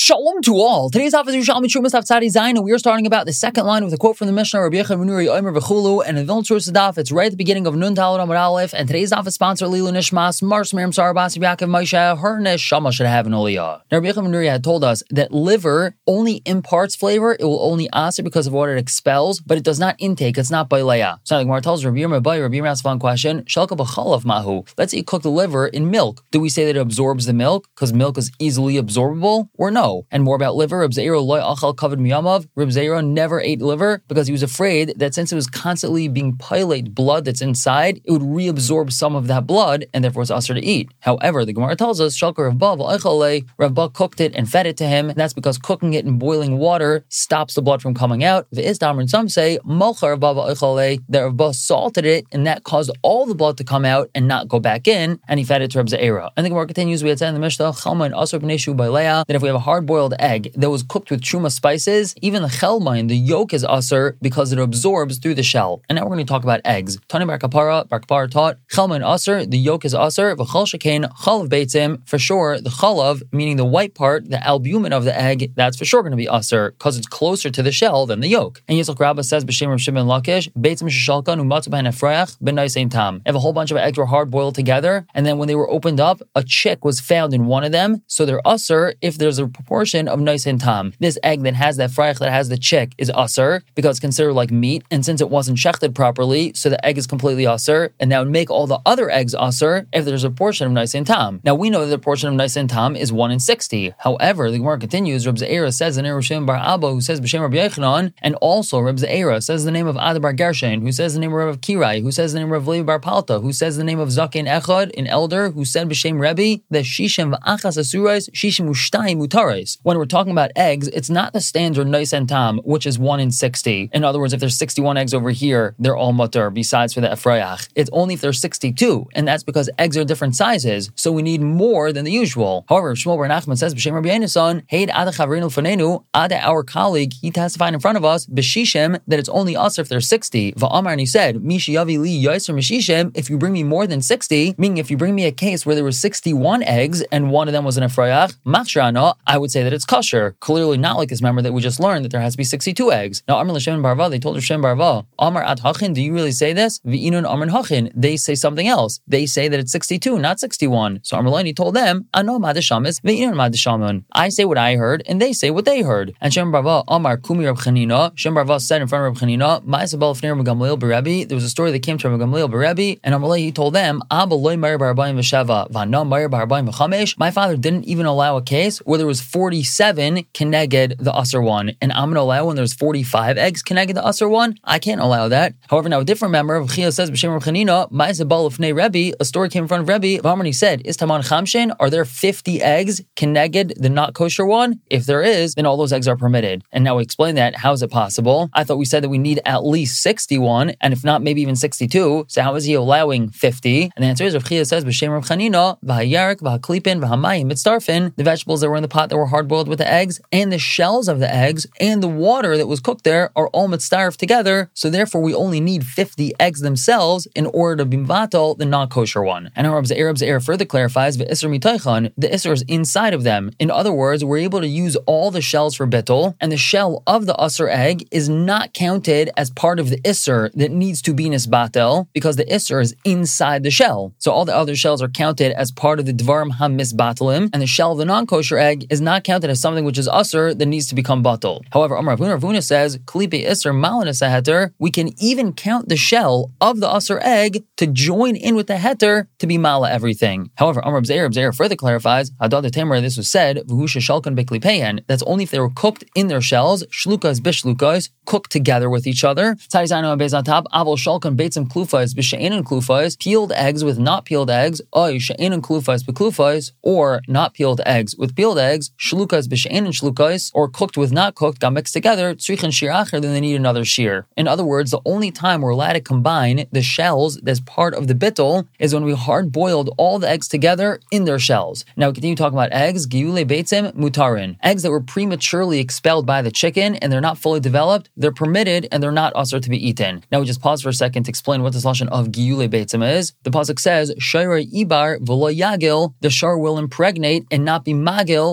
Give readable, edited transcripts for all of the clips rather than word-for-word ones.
Shalom to all. Today's office is Shalom Chumas Tzadi Zayin, and we are starting about the second line with a quote from the Mishnah, Rabbi Yechon ben Nuri Omer v'chulu, and in Vilna Tzur Daf, it's right at the beginning of Nun Talmud Amud Aleph, and today's office sponsor Lilu Nishmas, Mars Miriam Sarah Basi Yaakov Moshe, her neshama should have an aliyah. Now Rabbi Yechon ben Nuri had told us that liver only imparts flavor, it will only aser because of what it expels, but it does not intake, it's not baileya. So like Gemara tells Rabbi Yirmiyah asks one question, Shalka b'chalav mahu. Let's say you cook the liver in milk. Do we say that it absorbs the milk because milk is easily absorbable, or no? And more about liver, Reb Zeira loy achal kavod miyamav. Reb Zeira never ate liver because he was afraid that since it was constantly being pilate blood that's inside, it would reabsorb some of that blood and therefore it's usher to eat. However, the Gemara tells us Shalka Rav Ba v'Eichale, Rav Ba cooked it and fed it to him, and that's because cooking it in boiling water stops the blood from coming out. V'Isdamar, and some say Malcha Rav Ba v'Eichale, that Rav Ba salted it and that caused all the blood to come out and not go back in, and he fed it to Reb Zeira. And the Gemara continues, we had said in the Mishnah Chalma and Asur b'nei Shu b'Leia, that if we have a hard-boiled egg that was cooked with truma spices, even the chelmain, the yolk is usher because it absorbs through the shell. And now we're going to talk about eggs. Tani bar kapara taught, chelmain usher, the yolk is usher, v'chal shekain chalav beitzim, for sure, the chalav, meaning the white part, the albumin of the egg, that's for sure going to be usher, because it's closer to the shell than the yolk. And Yitzchak Rabbah says, b'shem Rav Shimon Lakish, beitzim sheshalkan umatzu b'hen efrayach ben noisein tam. If a whole bunch of eggs were hard-boiled together, and then when they were opened up, a chick was found in one of them, so they're usher if there's a proportion of noisein tam. This egg that has that frayach, that has the chick, is usher because it's considered like meat, and since it wasn't shechted properly, so the egg is completely usher, and that would make all the other eggs usher if there's a portion of noisein tam. Now we know that the portion of noisein tam is 1 in 60. However, the Gemara continues, Reb Zeira says the name of Reb Shimon bar Abba, who says b'shem Rabbi Yochanan, and also Reb Zeira says the name of Ada bar Gershon, who says the name of Rav Kirai, who says the name of Levi bar Palta, who says the name of Zaken Echad, an elder, who said b'shem Rebbe that shishim v'achas asurais, shishim u'shtayim utarais. When we're talking about eggs, it's not the standard noisein tam, which is 1 in 60. In other words, if there's 61 eggs over here, they're all mutter, besides for the efrayach. It's only if there's 62, and that's because eggs are different sizes, so we need more than the usual. However, Shmuel bar Nachman says, b'shem Rabbi Yonasan, Heid ada chavrinu fanenu, ada our colleague, he testified in front of us, b'shishim, that it's only us if there's 60. Va'amar, and he said, Mishi yavi li yoser m'shishim, if you bring me more than 60, meaning if you bring me a case where there were 61 eggs, and one of them was an efrayach, machshrana, I would say that it's kosher. Clearly not like this member that we just learned that there has to be 62 eggs. Now, Amar l'Shem Barva, they told Shem Barva, Amar ad hachin, do you really say this? V'inun Amar hachin, they say something else. They say that it's 62, not 61. So Amar Lani told them, Ano madashamis, v'inun madashamun. I say what I heard, and they say what they heard. And Shem Barva, Amar kumi Reb Chanina, Shem Barva said in front of Reb Chanina, Ma'asabal fnei Reb Gamliel b'Rebbe, there was a story that came to Reb Gamliel b'Rebbe, and Amar Lani told them, Abba loy Meir b'Arbaim v'Sheva, v'Ana Meir b'Arbaim v'Chamesh. My father didn't even allow a case where there was 47 keneged the usher one, and I'm going to allow when there's 45 eggs keneged the usher one? I can't allow that. However, now a different member of Chia says, B'Shem Reb Chanina, Ma'asabal of Fnei Rebbe, a story came in front of Rebbe, V'Amar said, Is Taman Chamshin, are there 50 eggs keneged the not kosher one? If there is, then all those eggs are permitted. And now we explain that, how is it possible? I thought we said that we need at least 61, and if not, maybe even 62, so how is he allowing 50? And the answer is, Rav Chia says, B'Shem Reb Chanina, V'Hayarik, V'Haklipin, V'Hamayim, Mitzdarfin, the vegetables that were in the pot that were hard-boiled with the eggs, and the shells of the eggs, and the water that was cooked there are all mitzdarf together, so therefore we only need 50 eggs themselves in order to be mvatal the non-kosher one. And Reb Zeir further clarifies, V'Isr mitaychan, the Isr is inside of them. In other words, we're able to use all the shells for bittul, and the shell of the usr egg is not counted as part of the Isr that needs to be nisbatel, because the Isr is inside the shell. So all the other shells are counted as part of the dvarim ha-misbatalim, and the shell of the non-kosher egg is not counted as something which is usr that needs to become batal. However, Amar Rav Huna says, Klipe Isr malanas heter, we can even count the shell of the usr egg to join in with the heter to be mala everything. However, Amar Reb Zeir further clarifies, Hadad the Tamer, this was said, V'husha shalkan beklipeyan, that's only if they were cooked in their shells, shlukas bishlukas, cooked together with each other. Tzadizano and on top, avol shalkan beitzim klufas b'she'enin klufas, peeled eggs with not peeled eggs, oy she'enin klufas b'klufas, or not peeled eggs with peeled eggs, shlukas b'she'enin shlukas, or cooked with not cooked, got mixed together, tzrichin shir acher, then they need another shir. In other words, the only time we're allowed to combine the shells as part of the bittul is when we hard-boiled all the eggs together in their shells. Now we continue talking about eggs, giyule beitzim mutarin. Eggs that were prematurely expelled by the chicken and they're not fully developed, they're permitted and they're not usher to be eaten. Now we just pause for a second to explain what this lashon of giyule beitzim is. The pasuk says, Shayrei ibar v'lo yagil, the shar will impregnate and not be magil, which means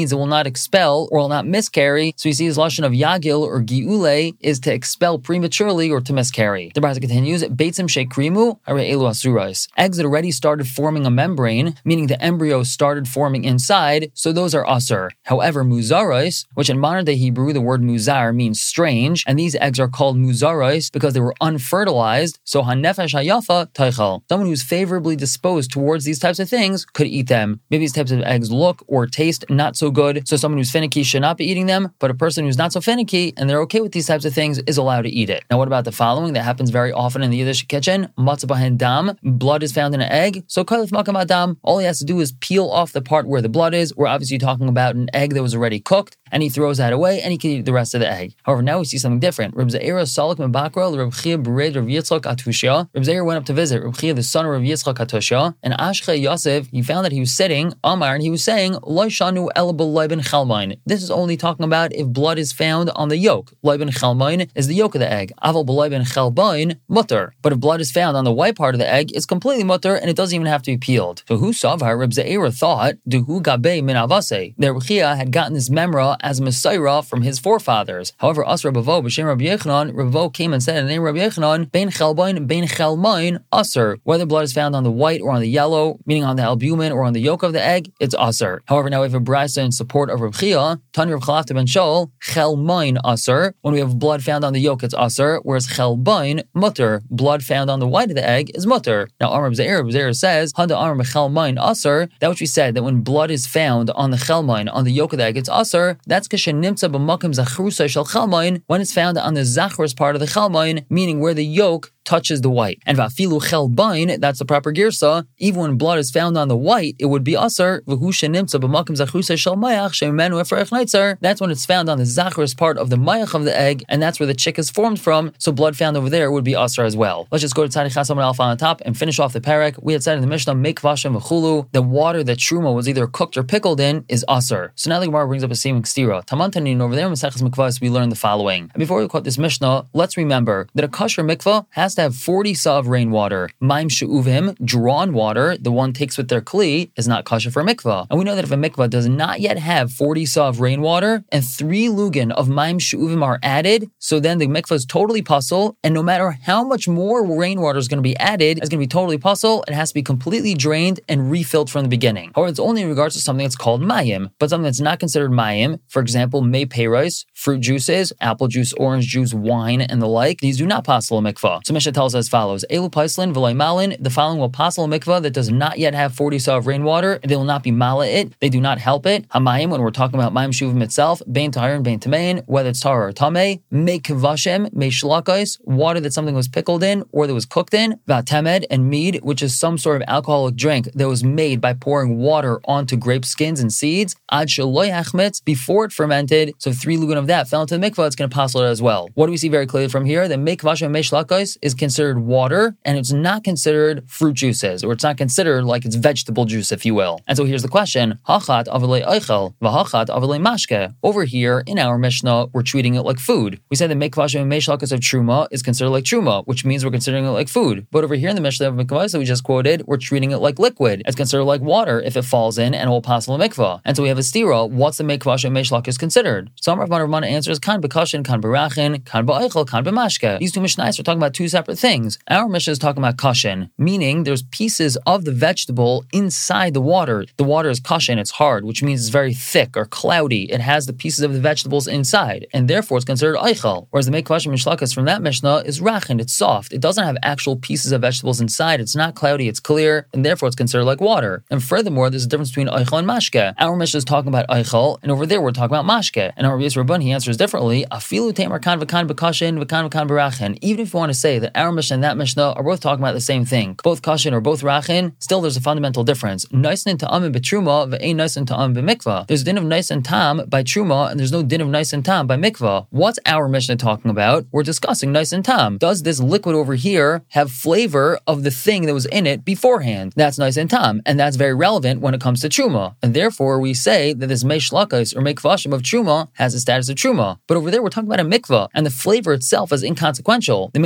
means it will not expel or will not miscarry. So you see his lashon of yagil or giule is to expel prematurely or to miscarry. The Braisa continues, Beitzim shekrimu hare elu asurais. Eggs that already started forming a membrane, meaning the embryo started forming inside, so those are asur. However, muzarais, which in modern day Hebrew the word muzar means strange, and these eggs are called muzarais because they were unfertilized, so hanefesh hayafa teichel. Someone who's favorably disposed towards these types of things could eat them. Maybe these types of eggs look or taste not so good, so someone who's finicky should not be eating them, but a person who's not so finicky and they're okay with these types of things is allowed to eat it. Now what about the following? That happens very often in the Yiddish kitchen. Matzah bahen dam, blood is found in an egg, so kalif makam adam, all he has to do is peel off the part where the blood is. We're obviously talking about an egg that was already cooked, and he throws that away and he can eat the rest of the egg. However, now we see something different. Reb Ze'era Salik Mebakra, Reb Chia Bered Reb Yitzchak Atushya. Reb Ze'era went up to visit Reb Chia, the son of Reb Yitzchak Atushya, and Ashche Yosef, he found that he was sitting, Amar, and he was saying, Lo shanu el b'loibin chalmain. This is only talking about if blood is found on the yolk. Loibin chalmain is the yolk of the egg. Aval b'loibin chalbain, mutter. But if blood is found on the white part of the egg, it's completely mutter, and it doesn't even have to be peeled. So who savar? Reb Ze'era thought, Duhu gabe min avase. That Reb Chia had gotten this memra as a Messiah from his forefathers. However, us Reb Avo, b'shem Reb Yechanan, Reb Avo came and said in the name of Reb Yechanan, Bein chalbain, bein chalmain, asur. Whether blood is found on the white or on the yellow, meaning on the albumin or on the yolk of the egg, it's asur. However, now we have a brisa in support of Reb Chia, Tani Reb Chalafta ben Shaul, chalmain asur. When we have blood found on the yolk, it's asur, whereas chalbain, mutter. Blood found on the white of the egg is mutter. Now, Amar Reb Ze'era says, Handa Amar chalmain asur. That which we said, that when blood is found on the chalmain, on the yolk of the egg, it's asur. That's nimtza b'makom zachrusa shel chalmain, when it's found on the zachrus part of the chalmain, meaning where the yolk touches the white. And vafilu chelbain, that's the proper girsa. Even when blood is found on the white, it would be asur. V'hu nimtza b'makom zachrusa shel mayach she'menu efrech neitzer. That's when it's found on the zachrus part of the mayach of the egg, and that's where the chick is formed from. So blood found over there would be asur as well. Let's just go to Tzadi Chasam Alpha on the top and finish off the parak. We had said in the Mishnah, make vashim v'chulu, the water that truma was either cooked or pickled in is asur. So now the Gemara brings up a seeming stira. Tamantanin over there in Maseches Mikvahs we learned the following. And before we quote this Mishnah, let's remember that a kosher mikvah has to have 40 sa of rainwater. Maim she'uvim, drawn water, the one takes with their kli, is not kosher for a mikvah. And we know that if a mikvah does not yet have 40 sa of rainwater and 3 lugin of maim she'uvim are added, so then the mikvah is totally puzzle, and no matter how much more rainwater is going to be added, it's going to be totally puzzle. It has to be completely drained and refilled from the beginning. However, it's only in regards to something that's called mayim, but something that's not considered mayim, for example, may peiros, fruit juices, apple juice, orange juice, wine, and the like, these do not passel a mikvah. So Mishnah tells us as follows, Elu paislin v'loy malin, the following will passel a mikvah that does not yet have 40 sa of rainwater, they will not be mala it, they do not help it. Hamayim, when we're talking about mayim shuvim itself, bein tahir and bein tamein, whether it's tahir or tameh, may kivashem, may shlakais, water that something was pickled in or that was cooked in, v'atemed, and mead, which is some sort of alcoholic drink that was made by pouring water onto grape skins and seeds, ad sheloy achmetz, before it fermented, so 3 lugan of that fell into the mikvah, it's going to passel it as well. What do we see very clearly from here? That make vashem me shlakais is considered water, and it's not considered fruit juices, or it's not considered like it's vegetable juice, if you will. And so here's the question, hachat avalei eichel, v'hachat avalei mashke. Over here in our Mishnah, we're treating it like food. We said that make vashem me shlakais of truma is considered like truma, which means we're considering it like food. But over here in the Mishnah of mikvah that we just quoted, we're treating it like liquid. It's considered like water if it falls in and it will passel a mikvah. And so we have a stira, what's the mikvah and meshlak is considered? So Rav Mana answers, kan b'kashin, kan b'rachin, kan b'eichel, kan b'mashke. These two Mishnahs are talking about two separate things. Our Mishnah is talking about kashin, meaning there's pieces of the vegetable inside the water. The water is kashin, it's hard, which means it's very thick or cloudy. It has the pieces of the vegetables inside, and therefore it's considered eichel. Whereas the mikvah and meshlakas from that Mishnah is rachin, it's soft. It doesn't have actual pieces of vegetables inside. It's not cloudy, it's clear, and therefore it's considered like water. And furthermore, there's a difference between eichel and mashke. Our Mishnah is talking about eichel, and over there we're talking about mashke. And our Rabbi Rabban, he answers differently. Afilu temer kan v'kan b'kashin v'kan v'kan b'rachin. Even if you want to say that our Mishnah and that Mishnah are both talking about the same thing, both kashin or both rachin, still there's a fundamental difference. Nisin ta'am b'truma v'ein nisin ta'am b'mikvah. There's din of nisin tam by truma, and there's no din of nisin tam by mikvah. What's our Mishnah talking about? We're discussing nisin tam. Does this liquid over here have flavor of the thing that was in it beforehand? That's nisin tam, and that's very relevant when it comes to truma. And therefore we say that this meshlakos or mikvashim of truma has the status of truma. But over there we're talking about a mikvah, and the flavor itself is inconsequential. The main thing that we have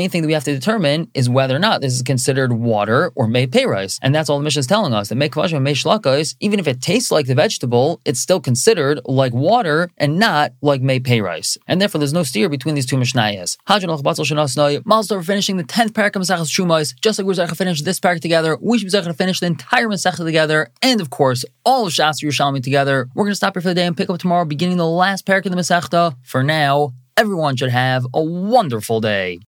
to determine is whether or not this is considered water or mei peiros. And that's all the Mishnah is telling us, that mei kavashim and mei shlakos, even if it tastes like the vegetable, it's still considered like water and not like mei peiros. And therefore, there's no steer between these two Mishnayos. Miles over finishing the 10th parak of Maseches Trumos. Just like we're going to finish this parak together, we should be going to finish the entire Masechta together, and of course, all of Shas Yerushalmi together. We're going to stop here for the day and pick up tomorrow, beginning the last parak of the Masechta. For now, everyone should have a wonderful day.